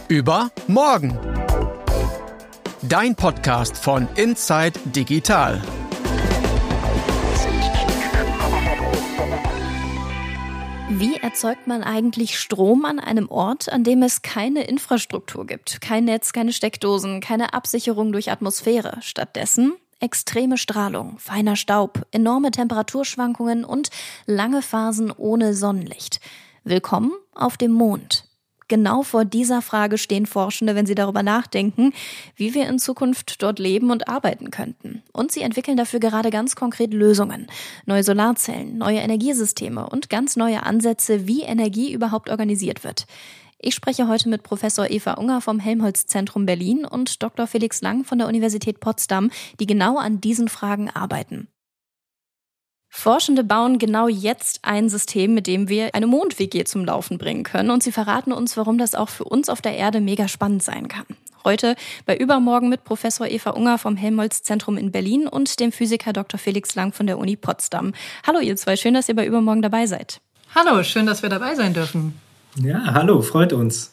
über morgen. Dein Podcast von Inside Digital. Wie erzeugt man eigentlich Strom an einem Ort, an dem es keine Infrastruktur gibt? Kein Netz, keine Steckdosen, keine Absicherung durch Atmosphäre. Stattdessen extreme Strahlung, feiner Staub, enorme Temperaturschwankungen und lange Phasen ohne Sonnenlicht. Willkommen auf dem Mond. Genau vor dieser Frage stehen Forschende, wenn sie darüber nachdenken, wie wir in Zukunft dort leben und arbeiten könnten. Und sie entwickeln dafür gerade ganz konkret Lösungen. Neue Solarzellen, neue Energiesysteme und ganz neue Ansätze, wie Energie überhaupt organisiert wird. Ich spreche heute mit Professor Eva Unger vom Helmholtz-Zentrum Berlin und Dr. Felix Lang von der Universität Potsdam, die genau an diesen Fragen arbeiten. Forschende bauen genau jetzt ein System, mit dem wir eine Mond-WG zum Laufen bringen können. Und sie verraten uns, warum das auch für uns auf der Erde mega spannend sein kann. Heute bei Übermorgen mit Professor Eva Unger vom Helmholtz-Zentrum in Berlin und dem Physiker Dr. Felix Lang von der Uni Potsdam. Hallo ihr zwei, schön, dass ihr bei Übermorgen dabei seid. Hallo, schön, dass wir dabei sein dürfen. Ja, hallo, freut uns.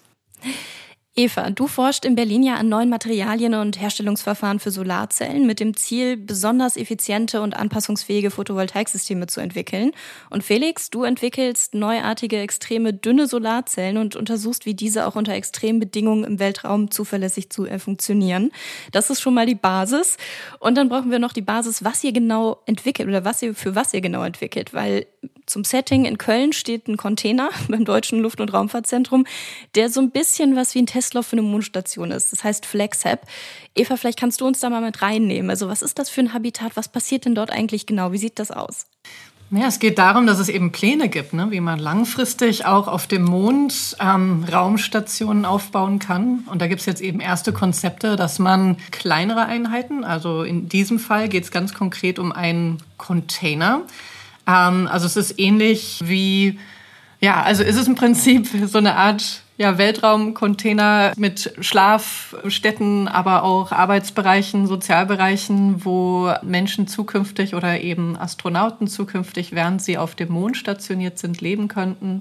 Eva, du forschst in Berlin ja an neuen Materialien und Herstellungsverfahren für Solarzellen mit dem Ziel, besonders effiziente und anpassungsfähige Photovoltaiksysteme zu entwickeln. Und Felix, du entwickelst neuartige, extreme, dünne Solarzellen und untersuchst, wie diese auch unter extremen Bedingungen im Weltraum zuverlässig funktionieren. Das ist schon mal die Basis. Und dann brauchen wir noch die Basis, was ihr genau entwickelt oder für was ihr genau entwickelt, weil zum Setting in Köln steht ein Container beim Deutschen Luft- und Raumfahrtzentrum, der so ein bisschen was wie ein Testlauf für eine Mondstation ist. Das heißt FlexHab. Eva, vielleicht kannst du uns da mal mit reinnehmen. Also was ist das für ein Habitat? Was passiert denn dort eigentlich genau? Wie sieht das aus? Ja, es geht darum, dass es eben Pläne gibt, wie man langfristig auch auf dem Mond Raumstationen aufbauen kann. Und da gibt es jetzt eben erste Konzepte, dass man kleinere Einheiten, also in diesem Fall geht es ganz konkret um einen Container. Also es ist ähnlich wie, also ist es im Prinzip so eine Art Weltraumcontainer mit Schlafstätten, aber auch Arbeitsbereichen, Sozialbereichen, wo Menschen zukünftig oder eben Astronauten zukünftig, während sie auf dem Mond stationiert sind, leben könnten.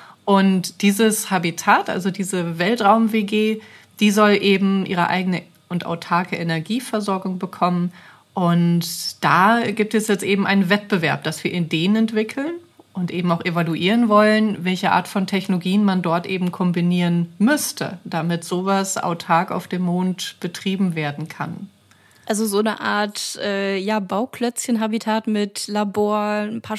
Und dieses Habitat, also diese Weltraum-WG, die soll eben ihre eigene und autarke Energieversorgung bekommen. Und da gibt es jetzt eben einen Wettbewerb, dass wir Ideen entwickeln und eben auch evaluieren wollen, welche Art von Technologien man dort eben kombinieren müsste, damit sowas autark auf dem Mond betrieben werden kann. Also so eine Art Bauklötzchen-Habitat mit Labor, ein paar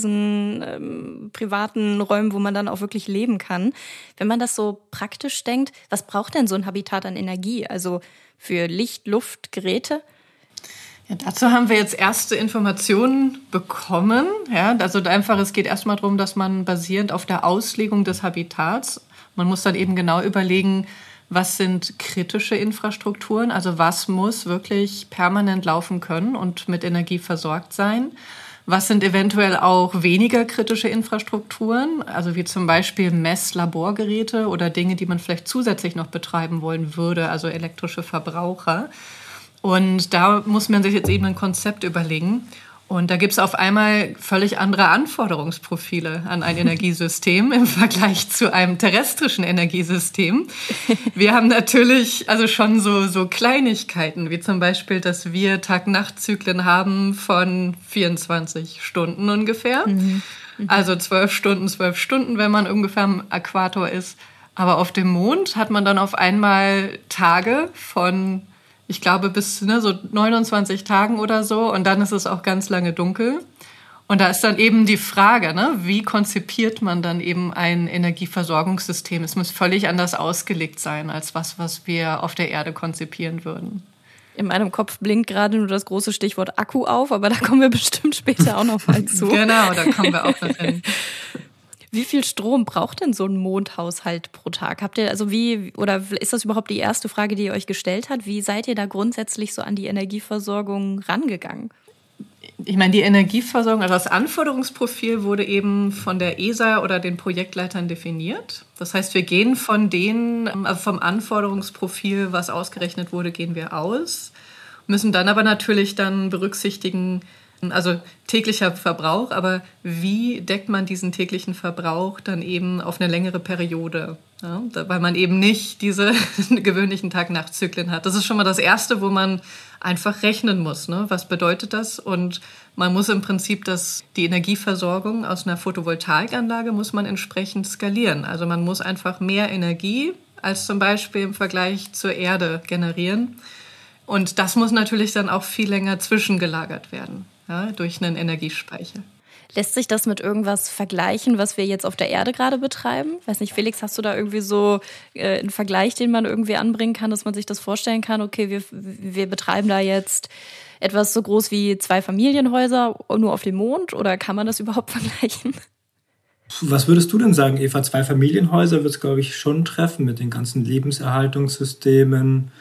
Schleusen, privaten Räumen, wo man dann auch wirklich leben kann. Wenn man das so praktisch denkt, was braucht denn so ein Habitat an Energie? Also für Licht, Luft, Geräte? Ja, dazu haben wir jetzt erste Informationen bekommen. Also es geht erstmal darum, dass man basierend auf der Auslegung des Habitats, man muss dann eben genau überlegen, was sind kritische Infrastrukturen, also was muss wirklich permanent laufen können und mit Energie versorgt sein. Was sind eventuell auch weniger kritische Infrastrukturen, also wie zum Beispiel Messlaborgeräte oder Dinge, die man vielleicht zusätzlich noch betreiben wollen würde, also elektrische Verbraucher. Und da muss man sich jetzt eben ein Konzept überlegen. Und da gibt es auf einmal völlig andere Anforderungsprofile an ein Energiesystem im Vergleich zu einem terrestrischen Energiesystem. Wir haben natürlich schon so Kleinigkeiten, wie zum Beispiel, dass wir Tag-Nacht-Zyklen haben von 24 Stunden ungefähr. Also 12 Stunden, wenn man ungefähr am Äquator ist. Aber auf dem Mond hat man dann auf einmal Tage von, ich glaube, bis so 29 Tagen oder so. Und dann ist es auch ganz lange dunkel. Und da ist dann eben die Frage, wie konzipiert man dann eben ein Energieversorgungssystem? Es muss völlig anders ausgelegt sein, als was wir auf der Erde konzipieren würden. In meinem Kopf blinkt gerade nur das große Stichwort Akku auf, aber da kommen wir bestimmt später auch noch mal zu. Genau, da kommen wir auch noch hin. Wie viel Strom braucht denn so ein Mondhaushalt pro Tag? Oder ist das überhaupt die erste Frage, die ihr euch gestellt habt? Wie seid ihr da grundsätzlich so an die Energieversorgung rangegangen? Ich meine, die Energieversorgung, also das Anforderungsprofil wurde eben von der ESA oder den Projektleitern definiert. Das heißt, wir gehen vom Anforderungsprofil, was ausgerechnet wurde, gehen wir aus, müssen dann aber natürlich berücksichtigen, Also täglicher Verbrauch, aber wie deckt man diesen täglichen Verbrauch dann eben auf eine längere Periode? Ja, weil man eben nicht diese gewöhnlichen Tag-Nacht-Zyklen hat. Das ist schon mal das Erste, wo man einfach rechnen muss. Ne? Was bedeutet das? Und man muss im Prinzip die Energieversorgung aus einer Photovoltaikanlage muss man entsprechend skalieren. Also man muss einfach mehr Energie als zum Beispiel im Vergleich zur Erde generieren. Und das muss natürlich dann auch viel länger zwischengelagert werden, ja, durch einen Energiespeicher. Lässt sich das mit irgendwas vergleichen, was wir jetzt auf der Erde gerade betreiben? Weiß nicht, Felix, hast du da irgendwie so einen Vergleich, den man irgendwie anbringen kann, dass man sich das vorstellen kann? Okay, wir betreiben da jetzt etwas so groß wie 2 Familienhäuser nur auf dem Mond, oder kann man das überhaupt vergleichen? Was würdest du denn sagen, Eva? 2 Familienhäuser wird es, glaube ich, schon treffen mit den ganzen Lebenserhaltungssystemen,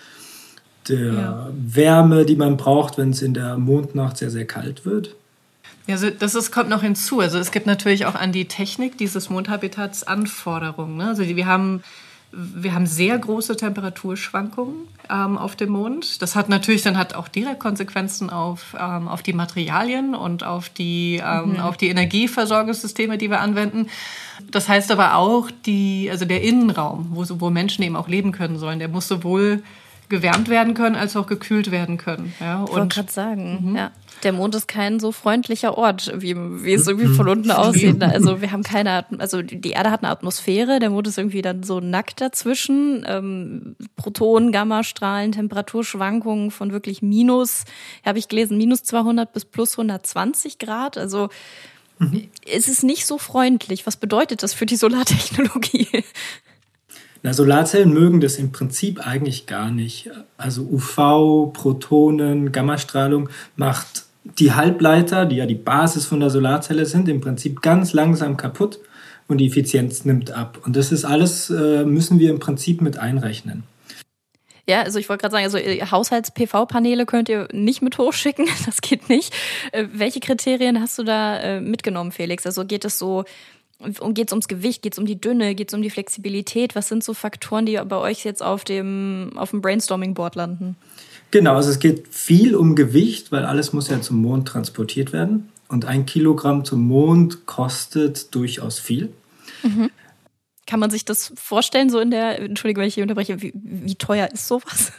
der Wärme, die man braucht, wenn es in der Mondnacht sehr, sehr kalt wird. Ja, also kommt noch hinzu. Also es gibt natürlich auch an die Technik dieses Mondhabitats Anforderungen. Ne? Also wir haben sehr große Temperaturschwankungen auf dem Mond. Das hat natürlich dann auch direkt Konsequenzen auf die Materialien und auf die Energieversorgungssysteme, die wir anwenden. Das heißt aber auch, der Innenraum, wo Menschen eben auch leben können sollen, der muss sowohl gewärmt werden können, als auch gekühlt werden können. Ja, ich wollte gerade sagen, ja. Der Mond ist kein so freundlicher Ort, wie es irgendwie von unten aussieht. Also wir haben die Erde hat eine Atmosphäre, der Mond ist irgendwie dann so nackt dazwischen. Protonen, Gammastrahlen, Temperaturschwankungen von wirklich habe ich gelesen, minus 200 bis plus 120 Grad. Also es ist nicht so freundlich. Was bedeutet das für die Solartechnologie? Na, Solarzellen mögen das im Prinzip eigentlich gar nicht. Also UV, Protonen, Gammastrahlung macht die Halbleiter, die ja die Basis von der Solarzelle sind, im Prinzip ganz langsam kaputt und die Effizienz nimmt ab. Und das ist alles, müssen wir im Prinzip mit einrechnen. Ja, also ich wollte gerade sagen, Haushalts-PV-Paneele könnt ihr nicht mit hochschicken, das geht nicht. Welche Kriterien hast du da mitgenommen, Felix? Also geht es ums Gewicht, geht es um die Dünne, geht es um die Flexibilität? Was sind so Faktoren, die bei euch jetzt auf dem Brainstorming-Board landen? Genau, also es geht viel um Gewicht, weil alles muss ja zum Mond transportiert werden. Und 1 Kilogramm zum Mond kostet durchaus viel. Mhm. Kann man sich das vorstellen, so Entschuldigung, wenn ich hier unterbreche, wie teuer ist sowas?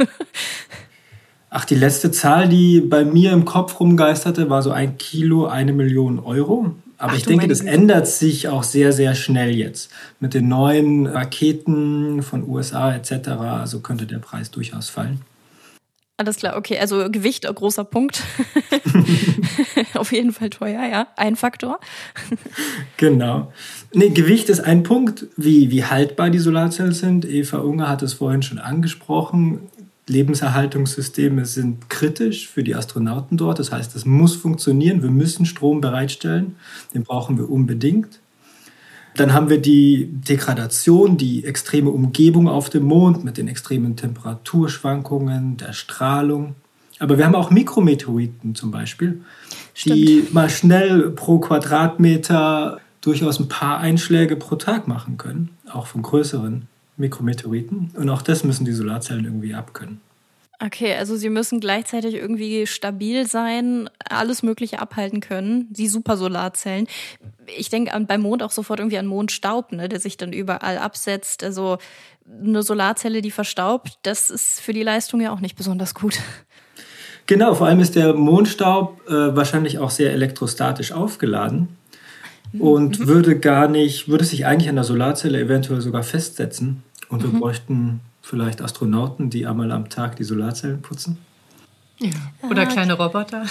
Ach, die letzte Zahl, die bei mir im Kopf rumgeisterte, war so 1 Kilo, 1 Million Euro. Aber ich denke, das ändert sich auch sehr, sehr schnell jetzt. Mit den neuen Raketen von USA etc. Also könnte der Preis durchaus fallen. Alles klar, okay. Also Gewicht, großer Punkt. Auf jeden Fall teuer, ja. Ein Faktor. Genau. Nee, Gewicht ist ein Punkt, wie haltbar die Solarzellen sind. Eva Unger hat es vorhin schon angesprochen. Lebenserhaltungssysteme sind kritisch für die Astronauten dort. Das heißt, es muss funktionieren. Wir müssen Strom bereitstellen. Den brauchen wir unbedingt. Dann haben wir die Degradation, die extreme Umgebung auf dem Mond mit den extremen Temperaturschwankungen, der Strahlung. Aber wir haben auch Mikrometeoriten zum Beispiel, die mal schnell pro Quadratmeter durchaus ein paar Einschläge pro Tag machen können, auch von größeren Mikrometeoriten. Und auch das müssen die Solarzellen irgendwie abkönnen. Okay, also sie müssen gleichzeitig irgendwie stabil sein, alles Mögliche abhalten können, die Supersolarzellen. Ich denke beim Mond auch sofort irgendwie an Mondstaub, ne, der sich dann überall absetzt. Also eine Solarzelle, die verstaubt, das ist für die Leistung ja auch nicht besonders gut. Genau, vor allem ist der Mondstaub wahrscheinlich auch sehr elektrostatisch aufgeladen und würde sich eigentlich an der Solarzelle eventuell sogar festsetzen. Und wir bräuchten vielleicht Astronauten, die einmal am Tag die Solarzellen putzen. Ja, oder kleine Roboter.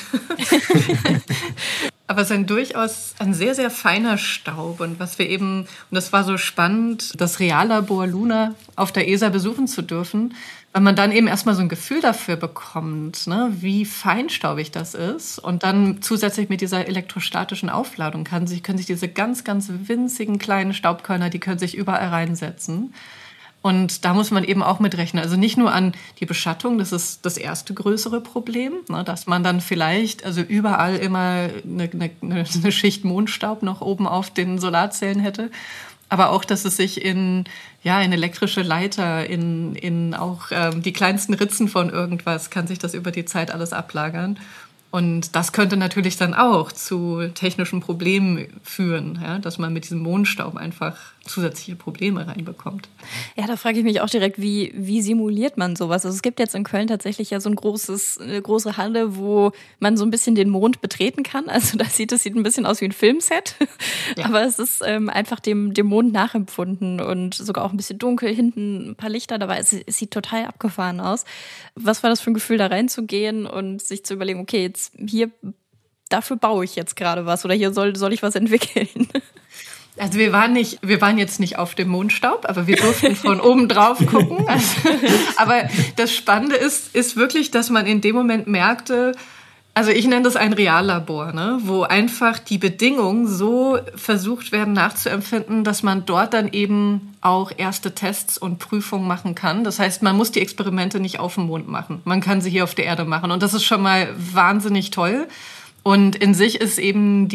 Aber es ist durchaus ein sehr, sehr feiner Staub. Und das war so spannend, das Reallabor Luna auf der ESA besuchen zu dürfen, weil man dann eben erstmal so ein Gefühl dafür bekommt, ne, wie feinstaubig das ist. Und dann zusätzlich mit dieser elektrostatischen Aufladung können sich diese ganz, ganz winzigen kleinen Staubkörner, die können sich überall reinsetzen. Und da muss man eben auch mitrechnen. Also nicht nur an die Beschattung, das ist das erste größere Problem, ne, dass man dann vielleicht überall immer eine Schicht Mondstaub noch oben auf den Solarzellen hätte. Aber auch, dass es sich in elektrische Leiter, in auch die kleinsten Ritzen von irgendwas, kann sich das über die Zeit alles ablagern. Und das könnte natürlich dann auch zu technischen Problemen führen, ja, dass man mit diesem Mondstaub einfach zusätzliche Probleme reinbekommt. Ja, da frage ich mich auch direkt, wie simuliert man sowas? Also es gibt jetzt in Köln tatsächlich ja so eine große Halle, wo man so ein bisschen den Mond betreten kann. Also das sieht ein bisschen aus wie ein Filmset, ja. Aber es ist einfach dem Mond nachempfunden und sogar auch ein bisschen dunkel, hinten ein paar Lichter dabei. Es sieht total abgefahren aus. Was war das für ein Gefühl, da reinzugehen und sich zu überlegen, okay, jetzt hier, dafür baue ich jetzt gerade was oder hier soll ich was entwickeln? Also wir waren jetzt nicht auf dem Mondstaub, aber wir durften von oben drauf gucken. Aber das Spannende ist wirklich, dass man in dem Moment merkte, also ich nenne das ein Reallabor, ne, wo einfach die Bedingungen so versucht werden nachzuempfinden, dass man dort dann eben auch erste Tests und Prüfungen machen kann. Das heißt, man muss die Experimente nicht auf dem Mond machen. Man kann sie hier auf der Erde machen. Und das ist schon mal wahnsinnig toll. Und in sich ist eben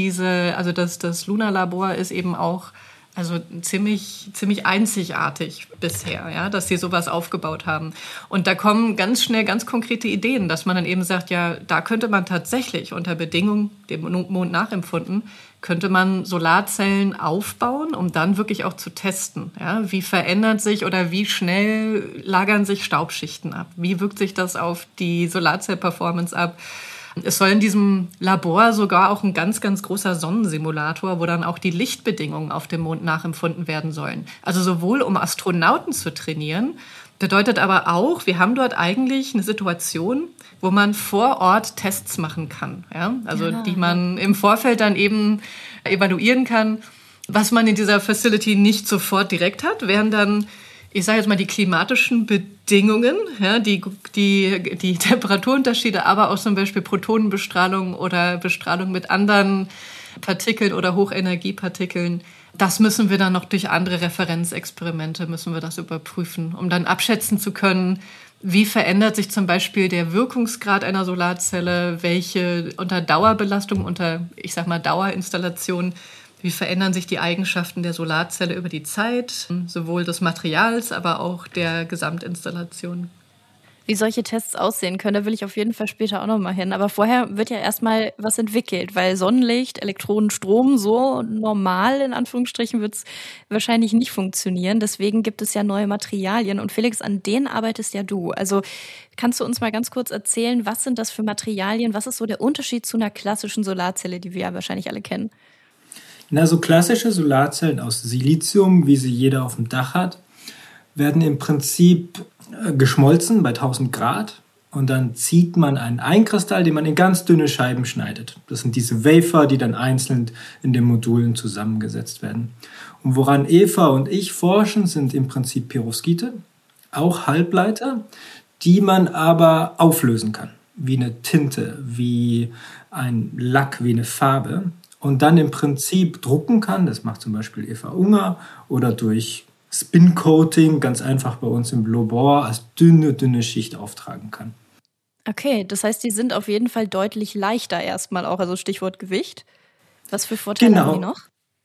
das Lunarlabor ist eben auch ziemlich einzigartig bisher, ja, dass sie sowas aufgebaut haben. Und da kommen ganz schnell ganz konkrete Ideen, dass man dann eben sagt, ja, da könnte man tatsächlich unter Bedingungen, dem Mond nachempfunden, könnte man Solarzellen aufbauen, um dann wirklich auch zu testen. Ja, wie verändert sich oder wie schnell lagern sich Staubschichten ab? Wie wirkt sich das auf die Solarzell-Performance ab? Es soll in diesem Labor sogar auch ein ganz, ganz großer Sonnensimulator, wo dann auch die Lichtbedingungen auf dem Mond nachempfunden werden sollen. Also sowohl um Astronauten zu trainieren, bedeutet aber auch, wir haben dort eigentlich eine Situation, wo man vor Ort Tests machen kann. Ja? Also die man im Vorfeld dann eben evaluieren kann. Was man in dieser Facility nicht sofort direkt hat, wären dann, ich sage jetzt mal, die klimatischen Bedingungen, ja, die Temperaturunterschiede, aber auch zum Beispiel Protonenbestrahlung oder Bestrahlung mit anderen Partikeln oder Hochenergiepartikeln. Das müssen wir dann noch durch andere Referenzexperimente müssen wir das überprüfen, um dann abschätzen zu können, wie verändert sich zum Beispiel der Wirkungsgrad einer Solarzelle, welche unter Dauerbelastung, unter, ich sag mal, Dauerinstallation, wie verändern sich die Eigenschaften der Solarzelle über die Zeit, sowohl des Materials, aber auch der Gesamtinstallation. Wie solche Tests aussehen können, da will ich auf jeden Fall später auch noch mal hin. Aber vorher wird ja erstmal was entwickelt, weil Sonnenlicht, Elektronenstrom, so normal in Anführungsstrichen wird es wahrscheinlich nicht funktionieren. Deswegen gibt es ja neue Materialien. Und Felix, an denen arbeitest ja du. Also kannst du uns mal ganz kurz erzählen, was sind das für Materialien? Was ist so der Unterschied zu einer klassischen Solarzelle, die wir ja wahrscheinlich alle kennen? Na, so klassische Solarzellen aus Silizium, wie sie jeder auf dem Dach hat, werden im Prinzip geschmolzen bei 1000 Grad und dann zieht man einen Einkristall, den man in ganz dünne Scheiben schneidet. Das sind diese Wafer, die dann einzeln in den Modulen zusammengesetzt werden. Und woran Eva und ich forschen, sind im Prinzip Perovskite, auch Halbleiter, die man aber auflösen kann, wie eine Tinte, wie ein Lack, wie eine Farbe. Und dann im Prinzip drucken kann, das macht zum Beispiel Eva Unger, oder durch Spin-Coating ganz einfach bei uns im Labor als dünne Schicht auftragen kann. Okay, das heißt, die sind auf jeden Fall deutlich leichter erstmal auch, also Stichwort Gewicht. Was für Vorteile haben die noch?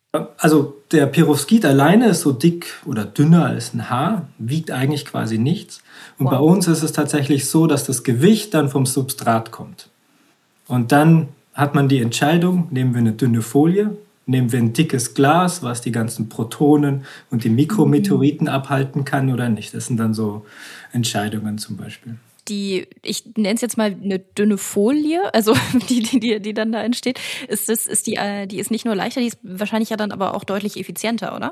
Also der Perovskit alleine ist so dick oder dünner als ein Haar, wiegt eigentlich quasi nichts. Und Bei uns ist es tatsächlich so, dass das Gewicht dann vom Substrat kommt. Und dann hat man die Entscheidung, nehmen wir eine dünne Folie, nehmen wir ein dickes Glas, was die ganzen Protonen und die Mikrometeoriten abhalten kann oder nicht. Das sind dann so Entscheidungen zum Beispiel. Ich nenne es jetzt mal eine dünne Folie, also die dann da entsteht, die ist nicht nur leichter, die ist wahrscheinlich ja dann aber auch deutlich effizienter, oder?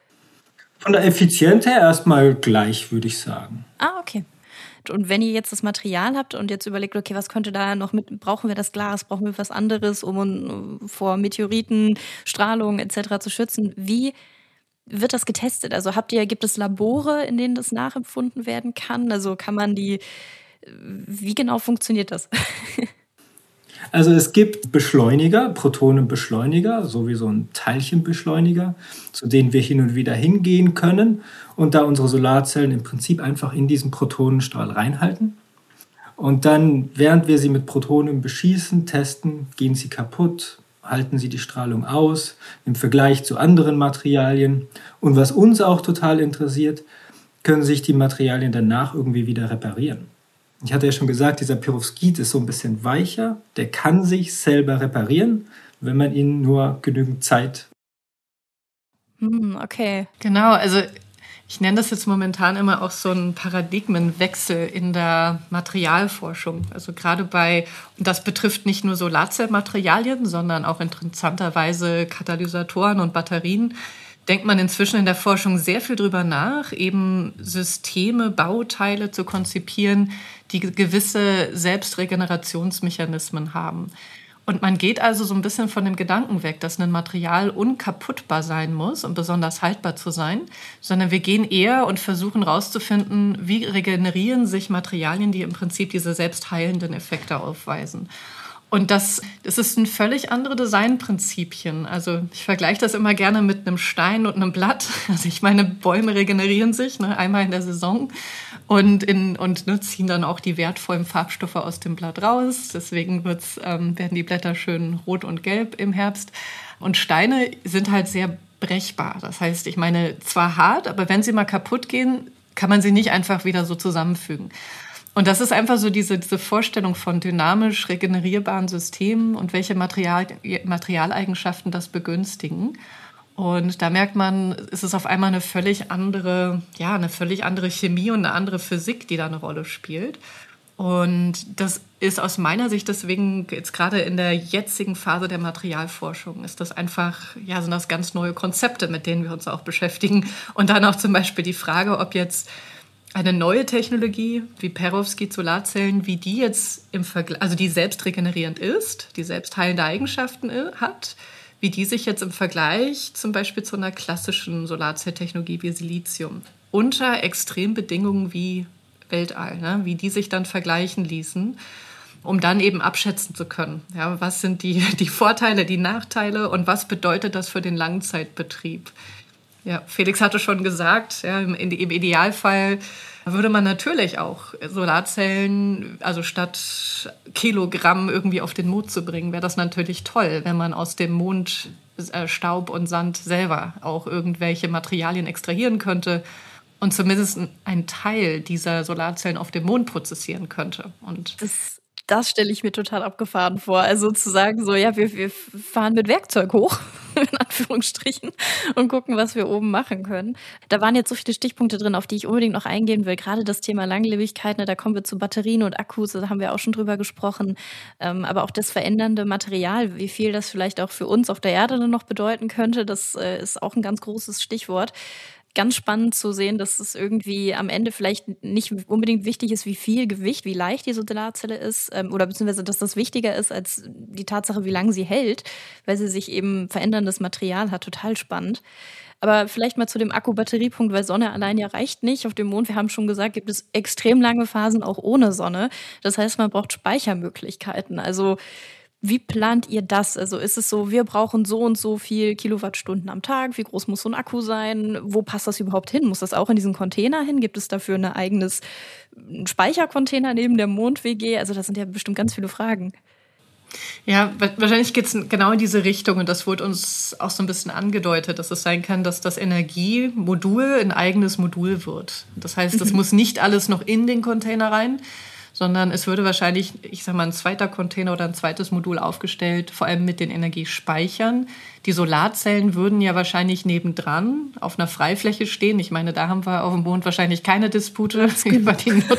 Von der Effizienz her erstmal gleich, würde ich sagen. Ah, okay. Und wenn ihr jetzt das Material habt und jetzt überlegt, okay, was könnte da noch mit, brauchen wir das Glas, brauchen wir was anderes, um vor Meteoriten, Strahlung etc. zu schützen, wie wird das getestet? Also gibt es Labore, in denen das nachempfunden werden kann? Also wie genau funktioniert das? Also es gibt Beschleuniger, Protonenbeschleuniger, sowie so ein Teilchenbeschleuniger, zu denen wir hin und wieder hingehen können und da unsere Solarzellen im Prinzip einfach in diesen Protonenstrahl reinhalten. Und dann, während wir sie mit Protonen beschießen, testen, gehen sie kaputt, halten sie die Strahlung aus im Vergleich zu anderen Materialien. Und was uns auch total interessiert, können sich die Materialien danach irgendwie wieder reparieren. Ich hatte ja schon gesagt, dieser Perovskit ist so ein bisschen weicher. Der kann sich selber reparieren, wenn man ihn nur genügend Zeit. Okay. Genau, also ich nenne das jetzt momentan immer auch so einen Paradigmenwechsel in der Materialforschung. Also gerade und das betrifft nicht nur Solarzellmaterialien, sondern auch interessanterweise Katalysatoren und Batterien, denkt man inzwischen in der Forschung sehr viel drüber nach, eben Systeme, Bauteile zu konzipieren, die gewisse Selbstregenerationsmechanismen haben. Und man geht also so ein bisschen von dem Gedanken weg, dass ein Material unkaputtbar sein muss, um besonders haltbar zu sein, sondern wir gehen eher und versuchen herauszufinden, wie regenerieren sich Materialien, die im Prinzip diese selbstheilenden Effekte aufweisen. Und das ist ein völlig andere Designprinzipien. Also ich vergleiche das immer gerne mit einem Stein und einem Blatt. Also ich meine, Bäume regenerieren sich einmal in der Saison und ziehen dann auch die wertvollen Farbstoffe aus dem Blatt raus. Deswegen werden die Blätter schön rot und gelb im Herbst. Und Steine sind halt sehr brechbar. Das heißt, ich meine, zwar hart, aber wenn sie mal kaputt gehen, kann man sie nicht einfach wieder so zusammenfügen. Und das ist einfach so diese Vorstellung von dynamisch regenerierbaren Systemen und welche Materialeigenschaften das begünstigen. Und da merkt man, es ist auf einmal eine völlig andere Chemie und eine andere Physik, die da eine Rolle spielt. Und das ist aus meiner Sicht deswegen jetzt gerade in der jetzigen Phase der Materialforschung ist das einfach, sind das ganz neue Konzepte, mit denen wir uns auch beschäftigen. Und dann auch zum Beispiel die Frage, ob jetzt eine neue Technologie wie Perovskit-Solarzellen, wie die jetzt im Vergleich, also die selbst regenerierend ist, die selbst heilende Eigenschaften hat, wie die sich jetzt im Vergleich zum Beispiel zu einer klassischen Solarzelltechnologie wie Silizium unter Extrembedingungen wie Weltall, wie die sich dann vergleichen ließen, um dann eben abschätzen zu können. Ja, was sind die Vorteile, die Nachteile und was bedeutet das für den Langzeitbetrieb? Ja, Felix hatte schon gesagt, im Idealfall würde man natürlich auch Solarzellen, also statt Kilogramm irgendwie auf den Mond zu bringen, wäre das natürlich toll, wenn man aus dem Mond Staub und Sand selber auch irgendwelche Materialien extrahieren könnte und zumindest einen Teil dieser Solarzellen auf dem Mond prozessieren könnte. Und das stelle ich mir total abgefahren vor. Also zu sagen, so, ja, wir fahren mit Werkzeug hoch, in Anführungsstrichen, und gucken, was wir oben machen können. Da waren jetzt so viele Stichpunkte drin, auf die ich unbedingt noch eingehen will. Gerade das Thema Langlebigkeit, da kommen wir zu Batterien und Akkus, da haben wir auch schon drüber gesprochen. Aber auch das verändernde Material, wie viel das vielleicht auch für uns auf der Erde noch bedeuten könnte, das ist auch ein ganz großes Stichwort. Ganz spannend zu sehen, dass es irgendwie am Ende vielleicht nicht unbedingt wichtig ist, wie viel Gewicht, wie leicht die Solarzelle ist, oder beziehungsweise, dass das wichtiger ist als die Tatsache, wie lange sie hält, weil sie sich eben veränderndes Material hat. Total spannend. Aber vielleicht mal zu dem Akku-Batteriepunkt, weil Sonne allein ja reicht nicht. Auf dem Mond, wir haben schon gesagt, gibt es extrem lange Phasen auch ohne Sonne. Das heißt, man braucht Speichermöglichkeiten. Also wie plant ihr das? Also ist es so, wir brauchen so und so viel Kilowattstunden am Tag? Wie groß muss so ein Akku sein? Wo passt das überhaupt hin? Muss das auch in diesen Container hin? Gibt es dafür ein eigenes Speichercontainer neben der Mond-WG? Also das sind ja bestimmt ganz viele Fragen. Ja, wahrscheinlich geht es genau in diese Richtung und das wurde uns auch so ein bisschen angedeutet, dass es sein kann, dass das Energiemodul ein eigenes Modul wird. Das heißt, das muss nicht alles noch in den Container rein, sondern es würde wahrscheinlich, ich sag mal, ein zweiter Container oder ein zweites Modul aufgestellt, vor allem mit den Energiespeichern. Die Solarzellen würden ja wahrscheinlich nebendran auf einer Freifläche stehen. Ich meine, da haben wir auf dem Mond wahrscheinlich keine Dispute über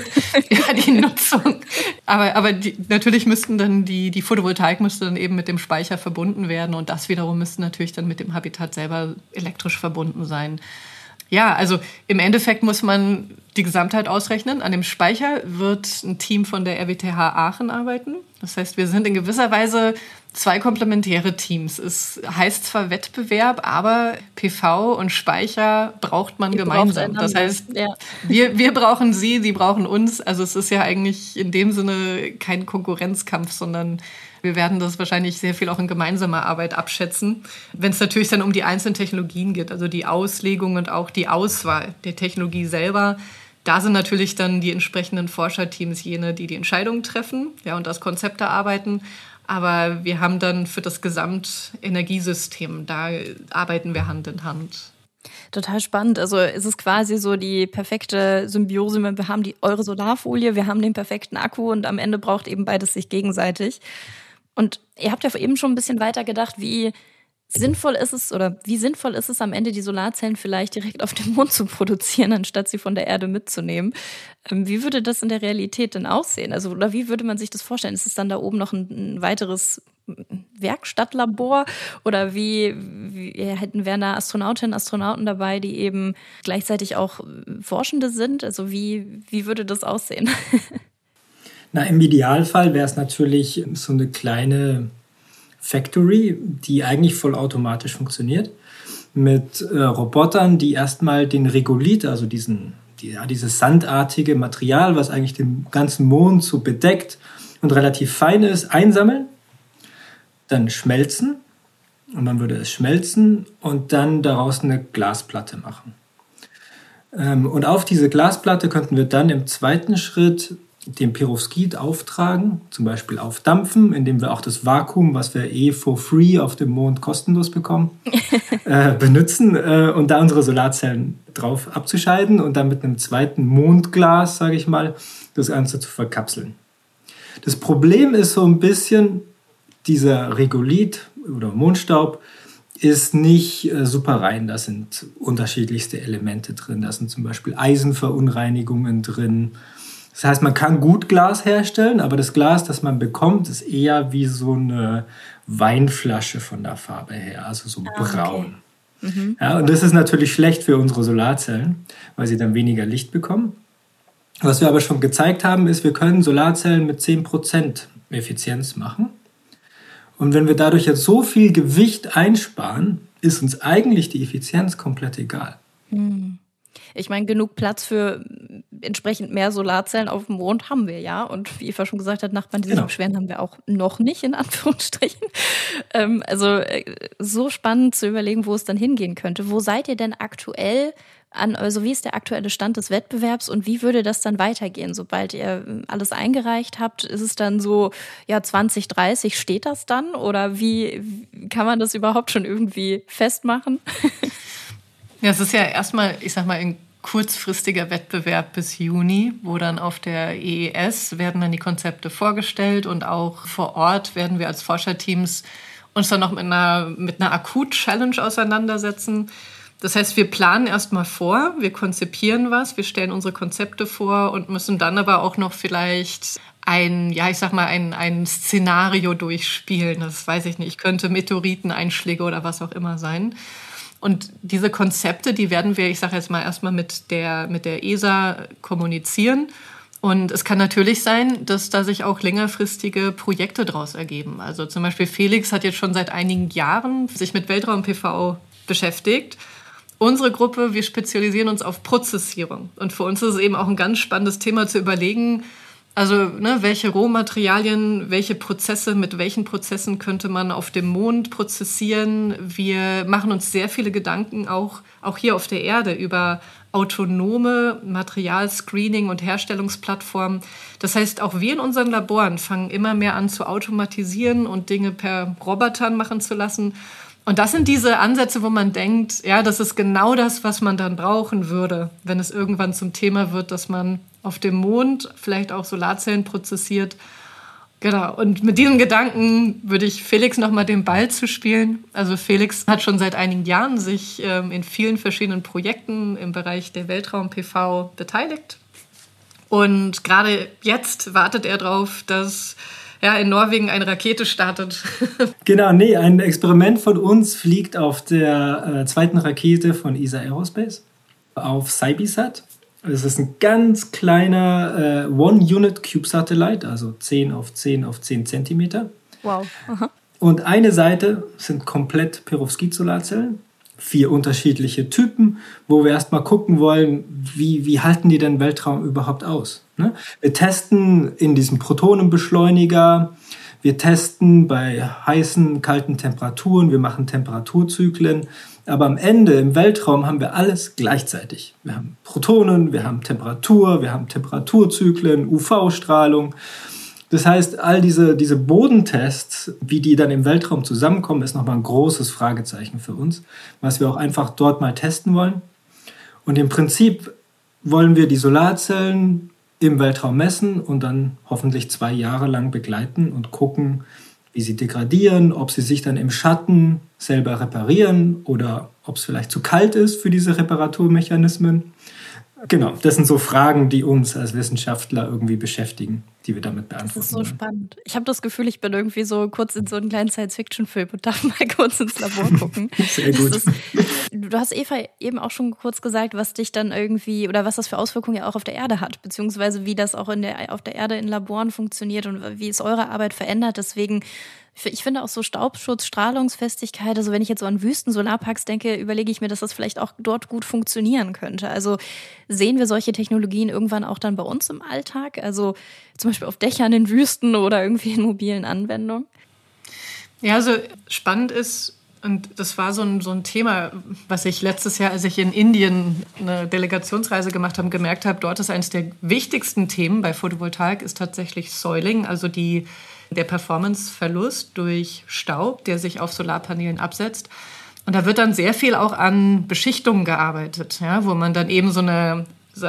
die Nutzung. Aber natürlich müssten dann die Photovoltaik müsste dann eben mit dem Speicher verbunden werden und das wiederum müsste natürlich dann mit dem Habitat selber elektrisch verbunden sein. Ja, also im Endeffekt muss man die Gesamtheit ausrechnen. An dem Speicher wird ein Team von der RWTH Aachen arbeiten. Das heißt, wir sind in gewisser Weise zwei komplementäre Teams. Es heißt zwar Wettbewerb, aber PV und Speicher braucht man gemeinsam. Das heißt, wir brauchen sie brauchen uns. Also es ist ja eigentlich in dem Sinne kein Konkurrenzkampf, sondern wir werden das wahrscheinlich sehr viel auch in gemeinsamer Arbeit abschätzen. Wenn es natürlich dann um die einzelnen Technologien geht, also die Auslegung und auch die Auswahl der Technologie selber, da sind natürlich dann die entsprechenden Forscherteams jene, die Entscheidungen treffen, und das Konzept erarbeiten. Aber wir haben dann für das Gesamtenergiesystem, da arbeiten wir Hand in Hand. Total spannend. Also ist es quasi so die perfekte Symbiose. Wir haben eure Solarfolie, wir haben den perfekten Akku und am Ende braucht eben beides sich gegenseitig. Und ihr habt ja eben schon ein bisschen weiter gedacht, wie sinnvoll ist es am Ende, die Solarzellen vielleicht direkt auf dem Mond zu produzieren, anstatt sie von der Erde mitzunehmen. Wie würde das in der Realität denn aussehen? Also, oder wie würde man sich das vorstellen? Ist es dann da oben noch ein weiteres Werkstattlabor? Oder wären da Astronautinnen, Astronauten dabei, die eben gleichzeitig auch Forschende sind? Also wie würde das aussehen? Na, im Idealfall wäre es natürlich so eine kleine Factory, die eigentlich vollautomatisch funktioniert, mit Robotern, die erstmal den Regolith, also dieses sandartige Material, was eigentlich den ganzen Mond so bedeckt und relativ fein ist, einsammeln, dann schmelzen und man würde es schmelzen und dann daraus eine Glasplatte machen. Und auf diese Glasplatte könnten wir dann im zweiten Schritt den Perovskit auftragen, zum Beispiel aufdampfen, indem wir auch das Vakuum, was wir for free auf dem Mond kostenlos bekommen, benutzen und da unsere Solarzellen drauf abzuscheiden und dann mit einem zweiten Mondglas, sage ich mal, das Ganze zu verkapseln. Das Problem ist so ein bisschen, dieser Regolith oder Mondstaub ist nicht super rein. Da sind unterschiedlichste Elemente drin. Da sind zum Beispiel Eisenverunreinigungen drin. Das heißt, man kann gut Glas herstellen, aber das Glas, das man bekommt, ist eher wie so eine Weinflasche von der Farbe her, also so braun. Okay. Mhm. Ja, und das ist natürlich schlecht für unsere Solarzellen, weil sie dann weniger Licht bekommen. Was wir aber schon gezeigt haben, ist, wir können Solarzellen mit 10% Effizienz machen. Und wenn wir dadurch jetzt so viel Gewicht einsparen, ist uns eigentlich die Effizienz komplett egal. Mhm. Ich meine, genug Platz für entsprechend mehr Solarzellen auf dem Mond haben wir ja. Und wie Eva schon gesagt hat, Nachbarn, die sich beschweren, haben wir auch noch nicht, in Anführungsstrichen. Also so spannend zu überlegen, wo es dann hingehen könnte. Wo seid ihr denn aktuell also wie ist der aktuelle Stand des Wettbewerbs und wie würde das dann weitergehen? Sobald ihr alles eingereicht habt, ist es dann so, 2030 steht das dann? Oder wie kann man das überhaupt schon irgendwie festmachen? Ja, es ist ja erstmal, ich sag mal, ein kurzfristiger Wettbewerb bis Juni, wo dann auf der EES werden dann die Konzepte vorgestellt und auch vor Ort werden wir als Forscherteams uns dann noch mit einer Akut-Challenge auseinandersetzen. Das heißt, wir planen erstmal vor, wir konzipieren was, wir stellen unsere Konzepte vor und müssen dann aber auch noch vielleicht ein Szenario durchspielen. Das weiß ich nicht, könnte Meteoriteneinschläge oder was auch immer sein. Und diese Konzepte, die werden wir, ich sage jetzt mal, erstmal mit der ESA kommunizieren. Und es kann natürlich sein, dass da sich auch längerfristige Projekte daraus ergeben. Also zum Beispiel Felix hat jetzt schon seit einigen Jahren sich mit Weltraum-PV beschäftigt. Unsere Gruppe, wir spezialisieren uns auf Prozessierung. Und für uns ist es eben auch ein ganz spannendes Thema zu überlegen, also welche Rohmaterialien, welche Prozesse, mit welchen Prozessen könnte man auf dem Mond prozessieren. Wir machen uns sehr viele Gedanken auch hier auf der Erde über autonome Materialscreening und Herstellungsplattformen. Das heißt, auch wir in unseren Laboren fangen immer mehr an zu automatisieren und Dinge per Robotern machen zu lassen. Und das sind diese Ansätze, wo man denkt, ja, das ist genau das, was man dann brauchen würde, wenn es irgendwann zum Thema wird, dass man auf dem Mond vielleicht auch Solarzellen prozessiert. Genau. Und mit diesen Gedanken würde ich Felix nochmal den Ball zuspielen. Also Felix hat schon seit einigen Jahren sich in vielen verschiedenen Projekten im Bereich der Weltraum-PV beteiligt. Und gerade jetzt wartet er darauf, dass in Norwegen eine Rakete startet. Genau, ein Experiment von uns fliegt auf der zweiten Rakete von ESA Aerospace auf CiBeSat. Das ist ein ganz kleiner One-Unit-Cube-Satellite, also 10 auf 10 auf 10 Zentimeter. Wow. Aha. Und eine Seite sind komplett Perovskit-Solarzellen. 4 unterschiedliche Typen, wo wir erstmal gucken wollen, wie halten die den Weltraum überhaupt aus. Ne? Wir testen in diesem Protonenbeschleuniger, wir testen bei heißen, kalten Temperaturen, wir machen Temperaturzyklen, aber am Ende im Weltraum haben wir alles gleichzeitig. Wir haben Protonen, wir haben Temperatur, wir haben Temperaturzyklen, UV-Strahlung. Das heißt, all diese Bodentests, wie die dann im Weltraum zusammenkommen, ist nochmal ein großes Fragezeichen für uns, was wir auch einfach dort mal testen wollen. Und im Prinzip wollen wir die Solarzellen im Weltraum messen und dann hoffentlich 2 Jahre lang begleiten und gucken, wie sie degradieren, ob sie sich dann im Schatten selber reparieren oder ob es vielleicht zu kalt ist für diese Reparaturmechanismen. Genau, das sind so Fragen, die uns als Wissenschaftler irgendwie beschäftigen, die wir damit beantworten. Das ist so spannend. Ich habe das Gefühl, ich bin irgendwie so kurz in so einen kleinen Science-Fiction-Film und darf mal kurz ins Labor gucken. Sehr gut. Du hast, Eva, eben auch schon kurz gesagt, was dich dann irgendwie oder was das für Auswirkungen ja auch auf der Erde hat, beziehungsweise wie das auch auf der Erde in Laboren funktioniert und wie es eure Arbeit verändert. Deswegen, ich finde auch so Staubschutz, Strahlungsfestigkeit, also wenn ich jetzt so an Wüsten-Solarparks denke, überlege ich mir, dass das vielleicht auch dort gut funktionieren könnte. Also sehen wir solche Technologien irgendwann auch dann bei uns im Alltag? Also zum Beispiel auf Dächern in Wüsten oder irgendwie in mobilen Anwendungen? Ja, also spannend ist, und das war so ein Thema, was ich letztes Jahr, als ich in Indien eine Delegationsreise gemacht habe, gemerkt habe, dort ist eines der wichtigsten Themen bei Photovoltaik ist tatsächlich Soiling, also der Performanceverlust durch Staub, der sich auf Solarpanelen absetzt. Und da wird dann sehr viel auch an Beschichtungen gearbeitet, ja, wo man dann eben so eine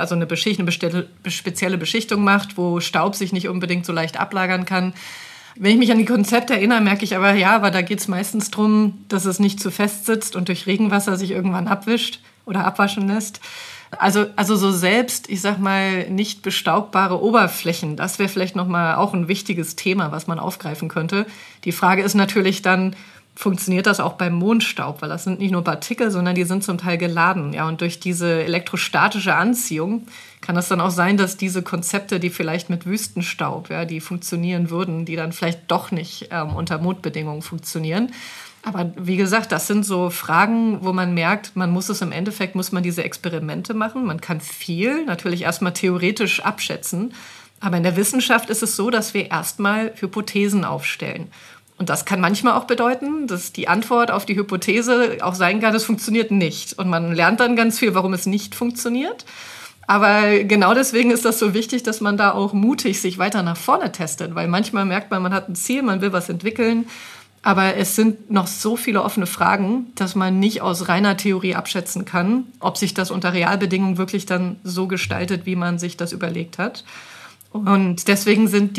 spezielle Beschichtung macht, wo Staub sich nicht unbedingt so leicht ablagern kann. Wenn ich mich an die Konzepte erinnere, merke ich aber da geht es meistens darum, dass es nicht zu fest sitzt und durch Regenwasser sich irgendwann abwischt oder abwaschen lässt. Also so selbst, ich sag mal, nicht bestaubbare Oberflächen, das wäre vielleicht nochmal auch ein wichtiges Thema, was man aufgreifen könnte. Die Frage ist natürlich dann, funktioniert das auch beim Mondstaub? Weil das sind nicht nur Partikel, sondern die sind zum Teil geladen. Ja, und durch diese elektrostatische Anziehung kann es dann auch sein, dass diese Konzepte, die vielleicht mit Wüstenstaub, ja, die funktionieren würden, die dann vielleicht doch nicht unter Mondbedingungen funktionieren. Aber wie gesagt, das sind so Fragen, wo man merkt, muss man diese Experimente machen. Man kann viel natürlich erstmal theoretisch abschätzen. Aber in der Wissenschaft ist es so, dass wir erstmal Hypothesen aufstellen. Und das kann manchmal auch bedeuten, dass die Antwort auf die Hypothese auch sein kann, es funktioniert nicht. Und man lernt dann ganz viel, warum es nicht funktioniert. Aber genau deswegen ist das so wichtig, dass man da auch mutig sich weiter nach vorne testet. Weil manchmal merkt man hat ein Ziel, man will was entwickeln. Aber es sind noch so viele offene Fragen, dass man nicht aus reiner Theorie abschätzen kann, ob sich das unter Realbedingungen wirklich dann so gestaltet, wie man sich das überlegt hat. Und deswegen sind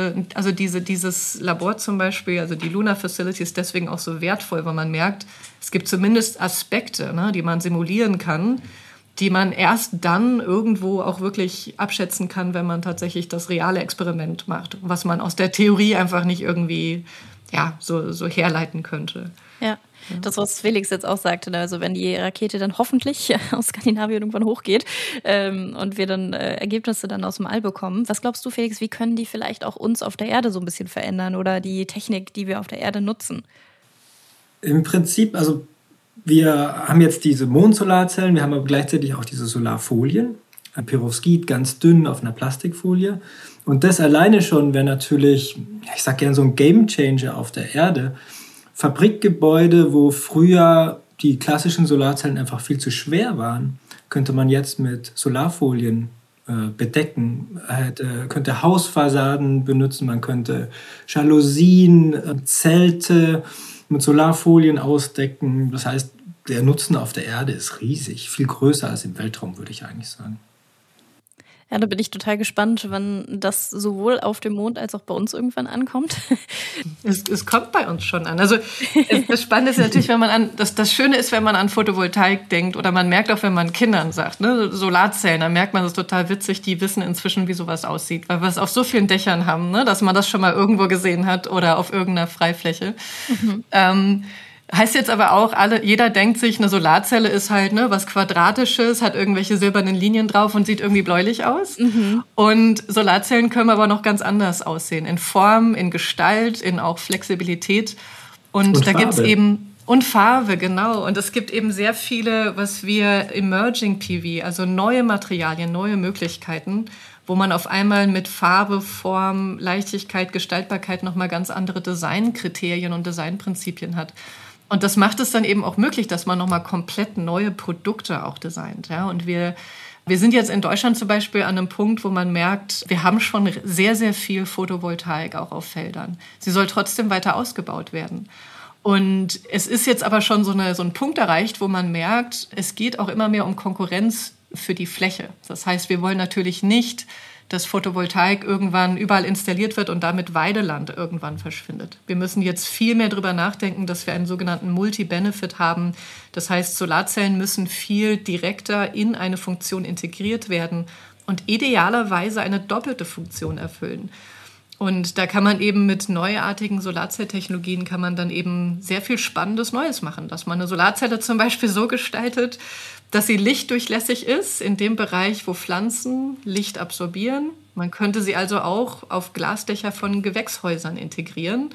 dieses Labor zum Beispiel, also die Lunar Facility, ist deswegen auch so wertvoll, weil man merkt, es gibt zumindest Aspekte, ne, die man simulieren kann, die man erst dann irgendwo auch wirklich abschätzen kann, wenn man tatsächlich das reale Experiment macht, was man aus der Theorie einfach nicht irgendwie so herleiten könnte. Ja, das, was Felix jetzt auch sagte, also wenn die Rakete dann hoffentlich aus Skandinavien irgendwann hochgeht und wir dann Ergebnisse dann aus dem All bekommen. Was glaubst du, Felix, wie können die vielleicht auch uns auf der Erde so ein bisschen verändern oder die Technik, die wir auf der Erde nutzen? Im Prinzip, also wir haben jetzt diese Mondsolarzellen, wir haben aber gleichzeitig auch diese Solarfolien. Ein Perovskit ganz dünn auf einer Plastikfolie. Und das alleine schon wäre natürlich, ich sag gerne so ein Gamechanger auf der Erde. Fabrikgebäude, wo früher die klassischen Solarzellen einfach viel zu schwer waren, könnte man jetzt mit Solarfolien bedecken. Könnte Hausfassaden benutzen, man könnte Jalousien, Zelte mit Solarfolien ausdecken. Das heißt, der Nutzen auf der Erde ist riesig, viel größer als im Weltraum, würde ich eigentlich sagen. Ja, da bin ich total gespannt, wann das sowohl auf dem Mond als auch bei uns irgendwann ankommt. Es kommt bei uns schon an. Also das Spannende ist natürlich, das Schöne ist, wenn man an Photovoltaik denkt oder man merkt auch, wenn man Kindern sagt, ne, Solarzellen, dann merkt man, das ist total witzig, die wissen inzwischen, wie sowas aussieht, weil wir es auf so vielen Dächern haben, ne, dass man das schon mal irgendwo gesehen hat oder auf irgendeiner Freifläche. Mhm. Heißt jetzt aber auch, jeder denkt sich, eine Solarzelle ist halt was Quadratisches, hat irgendwelche silbernen Linien drauf und sieht irgendwie bläulich aus. Mhm. Und Solarzellen können aber noch ganz anders aussehen. In Form, in Gestalt, in auch Flexibilität. Und da gibt's eben, und Farbe, genau. Und es gibt eben sehr viele, was wir Emerging PV, also neue Materialien, neue Möglichkeiten, wo man auf einmal mit Farbe, Form, Leichtigkeit, Gestaltbarkeit nochmal ganz andere Designkriterien und Designprinzipien hat. Und das macht es dann eben auch möglich, dass man nochmal komplett neue Produkte auch designt. Ja? Und wir Wir sind jetzt in Deutschland zum Beispiel an einem Punkt, wo man merkt, wir haben schon sehr, sehr viel Photovoltaik auch auf Feldern. Sie soll trotzdem weiter ausgebaut werden. Und es ist jetzt aber schon so ein Punkt erreicht, wo man merkt, es geht auch immer mehr um Konkurrenz für die Fläche. Das heißt, wir wollen natürlich nicht, dass Photovoltaik irgendwann überall installiert wird und damit Weideland irgendwann verschwindet. Wir müssen jetzt viel mehr darüber nachdenken, dass wir einen sogenannten Multi-Benefit haben. Das heißt, Solarzellen müssen viel direkter in eine Funktion integriert werden und idealerweise eine doppelte Funktion erfüllen. Und da kann man eben mit neuartigen Solarzelltechnologien kann man dann eben sehr viel Spannendes Neues machen. Dass man eine Solarzelle zum Beispiel so gestaltet, dass sie lichtdurchlässig ist in dem Bereich, wo Pflanzen Licht absorbieren. Man könnte sie also auch auf Glasdächer von Gewächshäusern integrieren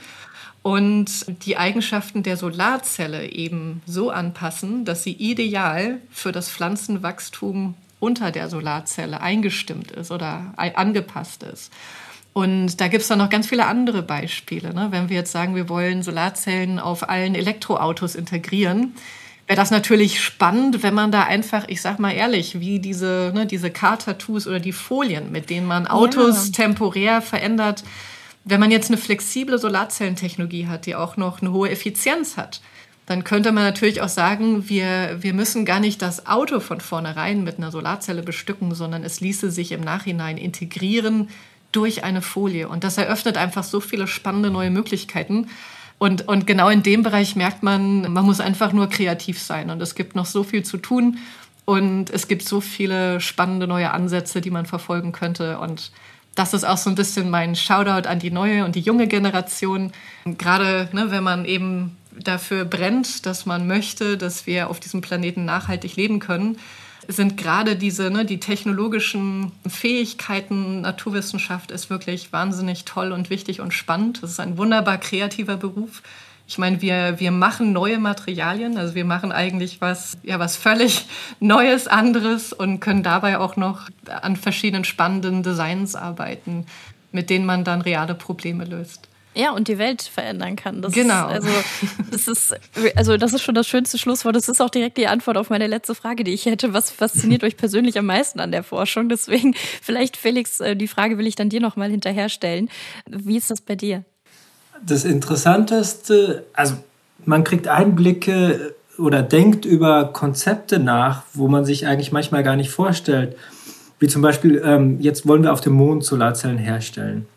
und die Eigenschaften der Solarzelle eben so anpassen, dass sie ideal für das Pflanzenwachstum unter der Solarzelle eingestimmt ist oder angepasst ist. Und da gibt es dann noch ganz viele andere Beispiele. Ne? Wenn wir jetzt sagen, wir wollen Solarzellen auf allen Elektroautos integrieren, wäre das natürlich spannend, wenn man da einfach, ich sag mal ehrlich, wie diese Car-Tattoos oder die Folien, mit denen man Autos temporär verändert, wenn man jetzt eine flexible Solarzellentechnologie hat, die auch noch eine hohe Effizienz hat, dann könnte man natürlich auch sagen, wir müssen gar nicht das Auto von vornherein mit einer Solarzelle bestücken, sondern es ließe sich im Nachhinein integrieren durch eine Folie. Und das eröffnet einfach so viele spannende neue Möglichkeiten. Und genau in dem Bereich merkt man muss einfach nur kreativ sein. Und es gibt noch so viel zu tun. Und es gibt so viele spannende neue Ansätze, die man verfolgen könnte. Und das ist auch so ein bisschen mein Shoutout an die neue und die junge Generation. Gerade wenn man eben dafür brennt, dass man möchte, dass wir auf diesem Planeten nachhaltig leben können, sind gerade die technologischen Fähigkeiten, Naturwissenschaft ist wirklich wahnsinnig toll und wichtig und spannend. Das ist ein wunderbar kreativer Beruf. Ich meine, wir machen neue Materialien, also wir machen eigentlich was völlig Neues, anderes und können dabei auch noch an verschiedenen spannenden Designs arbeiten, mit denen man dann reale Probleme löst. Ja, und die Welt verändern kann. Genau. Das ist schon das schönste Schlusswort. Das ist auch direkt die Antwort auf meine letzte Frage, die ich hätte. Was fasziniert euch persönlich am meisten an der Forschung? Deswegen vielleicht, Felix, die Frage will ich dann dir noch mal hinterher stellen. Wie ist das bei dir? Das Interessanteste, also man kriegt Einblicke oder denkt über Konzepte nach, wo man sich eigentlich manchmal gar nicht vorstellt. Wie zum Beispiel, jetzt wollen wir auf dem Mond Solarzellen herstellen.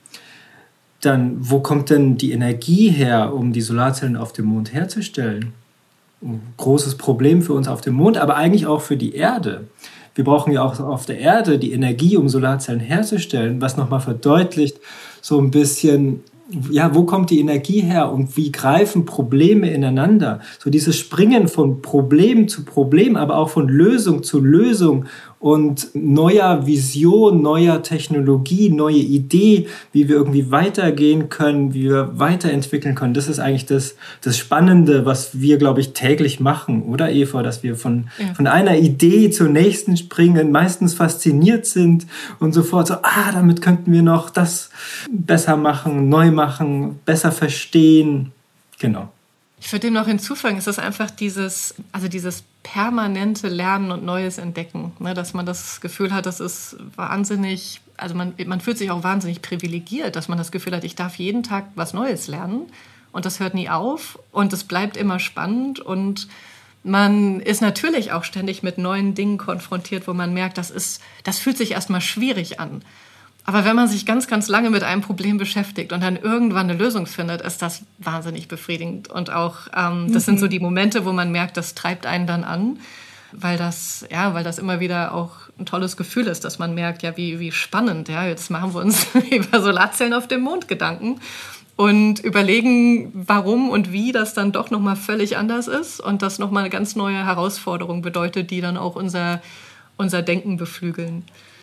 Dann, wo kommt denn die Energie her, um die Solarzellen auf dem Mond herzustellen? Ein großes Problem für uns auf dem Mond, aber eigentlich auch für die Erde. Wir brauchen ja auch auf der Erde die Energie, um Solarzellen herzustellen, was nochmal verdeutlicht, so ein bisschen, wo kommt die Energie her und wie greifen Probleme ineinander? So dieses Springen von Problem zu Problem, aber auch von Lösung zu Lösung und neuer Vision, neuer Technologie, neue Idee, wie wir irgendwie weitergehen können, wie wir weiterentwickeln können. Das ist eigentlich das Spannende, was wir, glaube ich, täglich machen, oder Eva? Dass wir von einer Idee zur nächsten springen, meistens fasziniert sind und sofort so, damit könnten wir noch das besser machen, neu machen, besser verstehen. Genau. Ich würde dem noch hinzufügen, es ist einfach dieses permanente Lernen und Neues entdecken, ne, dass man das Gefühl hat, das ist wahnsinnig, also man fühlt sich auch wahnsinnig privilegiert, dass man das Gefühl hat, ich darf jeden Tag was Neues lernen und das hört nie auf und es bleibt immer spannend und man ist natürlich auch ständig mit neuen Dingen konfrontiert, wo man merkt, das fühlt sich erstmal schwierig an. Aber wenn man sich ganz, ganz lange mit einem Problem beschäftigt und dann irgendwann eine Lösung findet, ist das wahnsinnig befriedigend. Und auch das sind so die Momente, wo man merkt, das treibt einen dann an, weil das immer wieder auch ein tolles Gefühl ist, dass man merkt, wie spannend, jetzt machen wir uns über Solarzellen auf dem Mond Gedanken und überlegen, warum und wie das dann doch nochmal völlig anders ist und das nochmal eine ganz neue Herausforderung bedeutet, die dann auch unser Denken beflügeln.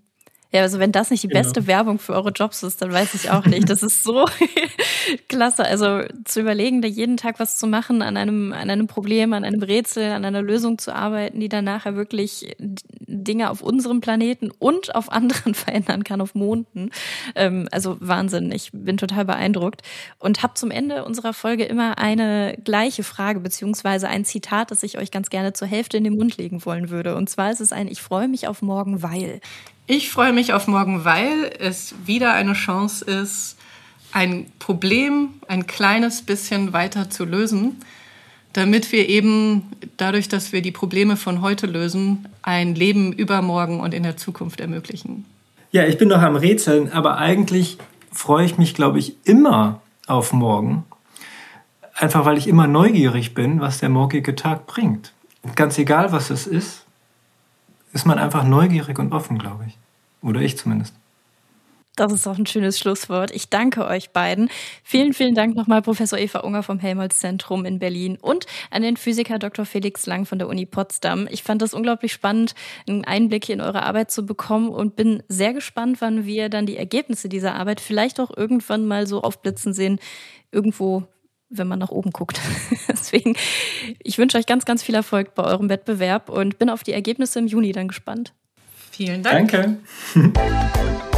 Ja, also wenn das nicht die beste Werbung für eure Jobs ist, dann weiß ich auch nicht. Das ist so klasse. Also zu überlegen, da jeden Tag was zu machen, an einem Problem, an einem Rätsel, an einer Lösung zu arbeiten, die dann nachher wirklich Dinge auf unserem Planeten und auf anderen verändern kann, auf Monden. Also Wahnsinn. Ich bin total beeindruckt und habe zum Ende unserer Folge immer eine gleiche Frage beziehungsweise ein Zitat, das ich euch ganz gerne zur Hälfte in den Mund legen wollen würde. Und zwar ist es ich freue mich auf morgen, weil... Ich freue mich auf morgen, weil es wieder eine Chance ist, ein Problem ein kleines bisschen weiter zu lösen, damit wir eben dadurch, dass wir die Probleme von heute lösen, ein Leben übermorgen und in der Zukunft ermöglichen. Ja, ich bin noch am Rätseln, aber eigentlich freue ich mich, glaube ich, immer auf morgen. Einfach weil ich immer neugierig bin, was der morgige Tag bringt. Ganz egal, was es ist man einfach neugierig und offen, glaube ich. Oder ich zumindest. Das ist auch ein schönes Schlusswort. Ich danke euch beiden. Vielen, vielen Dank nochmal Professor Eva Unger vom Helmholtz-Zentrum in Berlin und an den Physiker Dr. Felix Lang von der Uni Potsdam. Ich fand das unglaublich spannend, einen Einblick in eure Arbeit zu bekommen und bin sehr gespannt, wann wir dann die Ergebnisse dieser Arbeit vielleicht auch irgendwann mal so aufblitzen sehen, irgendwo, wenn man nach oben guckt. Deswegen, ich wünsche euch ganz, ganz viel Erfolg bei eurem Wettbewerb und bin auf die Ergebnisse im Juni dann gespannt. Vielen Dank. Danke.